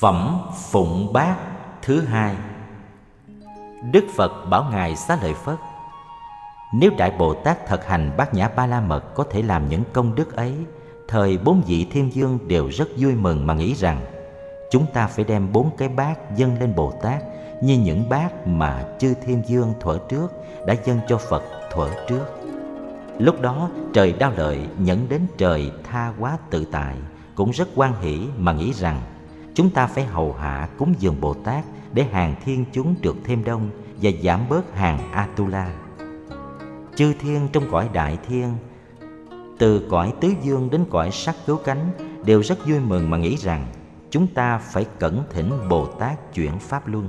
Phẩm Phụng Bát thứ hai. Đức Phật bảo Ngài Xá Lợi Phất: nếu Đại Bồ Tát thực hành Bát Nhã Ba La Mật có thể làm những công đức ấy, thời bốn vị thiên vương đều rất vui mừng mà nghĩ rằng chúng ta phải đem 4 cái bát dâng lên Bồ Tát như những bát mà chư thiên vương thuở trước đã dâng cho Phật thuở trước. Lúc đó trời Đao Lợi nhận đến trời Tha Hóa Tự Tại cũng rất hoan hỷ mà nghĩ rằng chúng ta phải hầu hạ cúng dường Bồ Tát để hàng thiên chúng được thêm đông và giảm bớt hàng Atula. Chư thiên trong cõi Đại Thiên, từ cõi Tứ Dương đến cõi Sắc Cứu Cánh, đều rất vui mừng mà nghĩ rằng chúng ta phải cẩn thỉnh Bồ Tát chuyển Pháp Luân.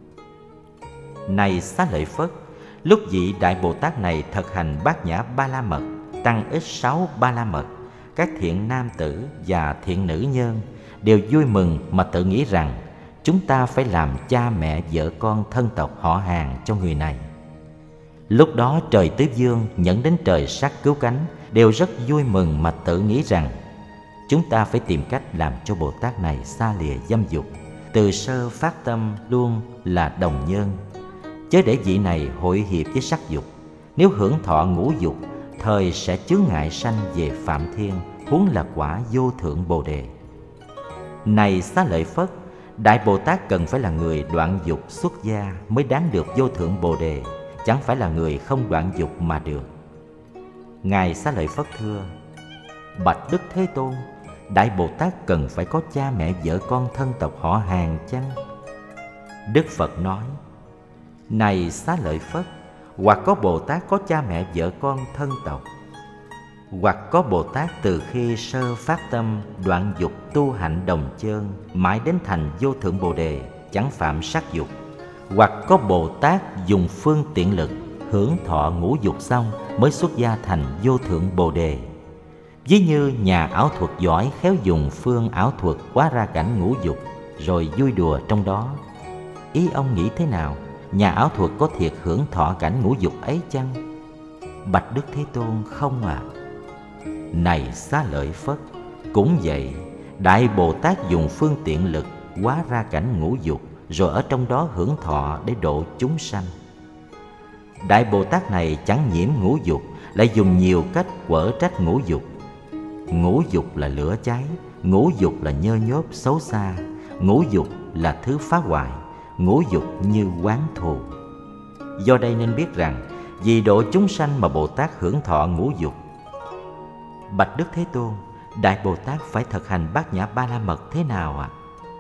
Này Xá Lợi Phất, lúc vị Đại Bồ Tát này thực hành Bát Nhã Ba La Mật, tăng ích 6 Ba La Mật, các thiện nam tử và thiện nữ nhân đều vui mừng mà tự nghĩ rằng chúng ta phải làm cha mẹ vợ con thân tộc họ hàng cho người này. Lúc đó trời Tứ Dương dẫn đến trời Sắc Cứu Cánh đều rất vui mừng mà tự nghĩ rằng chúng ta phải tìm cách làm cho Bồ Tát này xa lìa dâm dục, từ sơ phát tâm luôn là đồng nhân, chớ để vị này hội hiệp với sắc dục. Nếu hưởng thọ ngũ dục, thời sẽ chướng ngại sanh về Phạm Thiên, huống là quả vô thượng Bồ Đề. Này Xá Lợi Phất, Đại Bồ Tát cần phải là người đoạn dục xuất gia mới đáng được vô thượng Bồ Đề, chẳng phải là người không đoạn dục mà được. Ngài Xá Lợi Phất thưa: bạch Đức Thế Tôn, Đại Bồ Tát cần phải có cha mẹ vợ con thân tộc họ hàng chăng? Đức Phật nói: này Xá Lợi Phất, hoặc có Bồ Tát có cha mẹ vợ con thân tộc, hoặc có Bồ Tát từ khi sơ phát tâm đoạn dục tu hạnh đồng chơn mãi đến thành vô thượng Bồ Đề, chẳng phạm sắc dục, hoặc có Bồ Tát dùng phương tiện lực hưởng thọ ngũ dục xong mới xuất gia thành vô thượng Bồ Đề. Ví như nhà ảo thuật giỏi khéo dùng phương ảo thuật hóa ra cảnh ngũ dục rồi vui đùa trong đó. Ý ông nghĩ thế nào? Nhà ảo thuật có thiệt hưởng thọ cảnh ngũ dục ấy chăng? Bạch Đức Thế Tôn, không ạ. Này Xá Lợi Phất, cũng vậy, Đại Bồ Tát dùng phương tiện lực hóa ra cảnh ngũ dục rồi ở trong đó hưởng thọ để độ chúng sanh. Đại Bồ Tát này chẳng nhiễm ngũ dục, lại dùng nhiều cách quở trách ngũ dục. Ngũ dục là lửa cháy, ngũ dục là nhơ nhớp xấu xa, ngũ dục là thứ phá hoại, ngũ dục như oán thù. Do đây nên biết rằng vì độ chúng sanh mà Bồ Tát hưởng thọ ngũ dục. Bạch Đức Thế Tôn, Đại Bồ Tát phải thực hành Bát Nhã Ba La Mật thế nào ạ?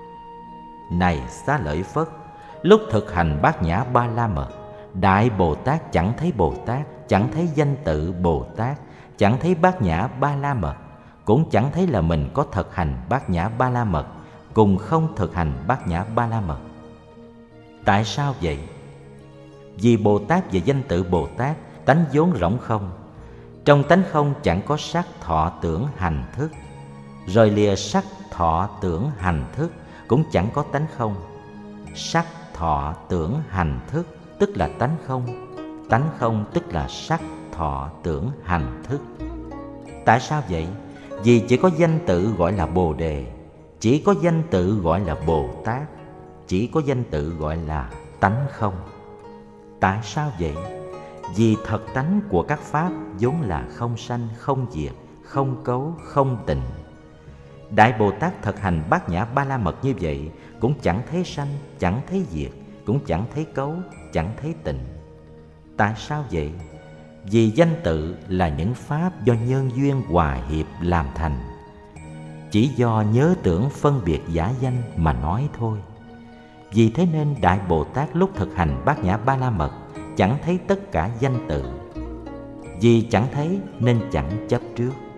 Này Xá Lợi Phất, lúc thực hành Bát Nhã Ba La Mật, Đại Bồ Tát chẳng thấy Bồ Tát, chẳng thấy danh tự Bồ Tát, chẳng thấy Bát Nhã Ba La Mật, cũng chẳng thấy là mình có thực hành Bát Nhã Ba La Mật cùng không thực hành Bát Nhã Ba La Mật. Tại sao vậy? Vì Bồ Tát và danh tự Bồ Tát tánh vốn rỗng không. Trong tánh không chẳng có sắc thọ tưởng hành thức, rồi lìa sắc thọ tưởng hành thức cũng chẳng có tánh không. Sắc thọ tưởng hành thức tức là tánh không tức là sắc thọ tưởng hành thức. Tại sao vậy? Vì chỉ có danh tự gọi là Bồ Đề, chỉ có danh tự gọi là Bồ Tát, chỉ có danh tự gọi là tánh không. Tại sao vậy? Vì thật tánh của các pháp vốn là không sanh, không diệt, không cấu, không tịnh. Đại Bồ Tát thực hành Bát Nhã Ba La Mật như vậy cũng chẳng thấy sanh, chẳng thấy diệt, cũng chẳng thấy cấu, chẳng thấy tịnh. Tại sao vậy? Vì danh tự là những pháp do nhân duyên hòa hiệp làm thành, chỉ do nhớ tưởng phân biệt giả danh mà nói thôi. Vì thế nên Đại Bồ Tát lúc thực hành Bát Nhã Ba La Mật chẳng thấy tất cả danh tự. Vì chẳng thấy nên chẳng chấp trước.